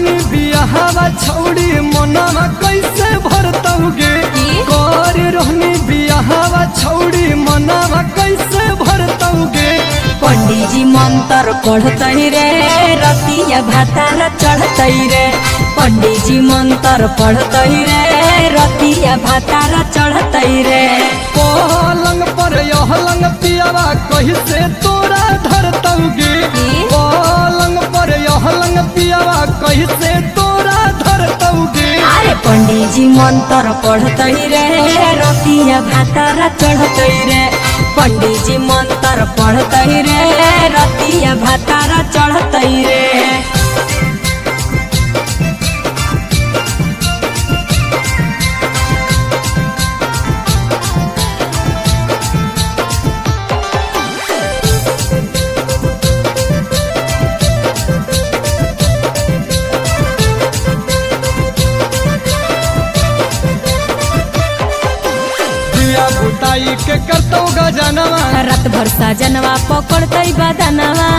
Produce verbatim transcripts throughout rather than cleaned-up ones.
रहनी बियाहवा छौड़ी मनवा कैसे भरतौगे कर रहनी बियाहवा छौड़ी मनवा कैसे भरतौगे। पंडित जी मंत्र पढ़तई रे रतिया भातार चढ़तई रे। पंडित जी मंत्र पढ़तई रे रतिया भातार चढ़तई रे। पलंग पर यहलंग पियावा कैसे तोरा धरतौगे। पलंग पर यहलंग पियावा कैसे तोरा धरतौगे। अरे पंडित जी मंत्र पढ़तई रे रतिया भातार चढ़तई रे। पंडित जी मंत्र पढ़तई रे रतिया भातार चढ़तई रे। बुताई के करतौ गजनवा रात भर साजनवा पकड़तई बदनवा।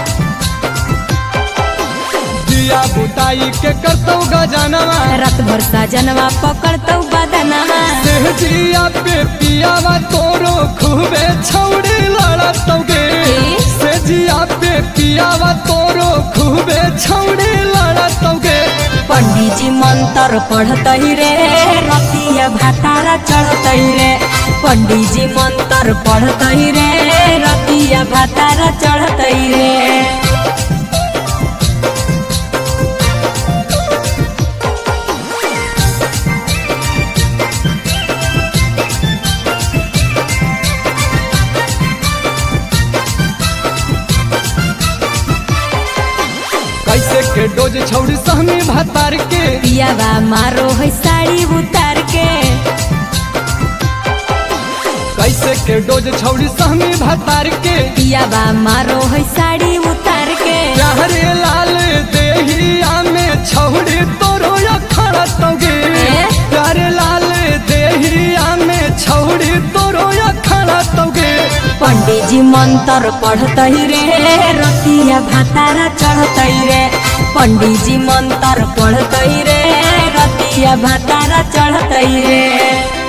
दिया बुताई के करतौ गजनवा रात भर साजनवा पकड़तौ बदनवा। सेहजिया पे पियावा तोरो खूबे छौड़ी लड़तौगे। सेहजिया पे पियावा तोरो खूबे छौड़ी लड़तौगे। पंडित जी मंत्र पढ़तई रे रतिया भातार चढ़तई रे। पंडित जी मंत्र पढ़तई रे रतिया भातार चढ़तई रे। कैसे के डोज छौड़ी सहमी भातार के पियावा मारो है साड़ी उतार के। कैसे के डोज छौड़ी सहमी भातार के पियावा मारो है साड़ी उतार के। प्यारे लाल देहिया में छौड़ी तोरो अखड़ा तौगे। प्यारे लाल देहिया में छौड़ी तोरो अखड़ा तौगे। पंडित जी मंत्र पढ़तई रे रतिया भातार चढ़तई रे। पंडित जी मंत्र पढ़तई रे रतिया भातार चढ़तई रे।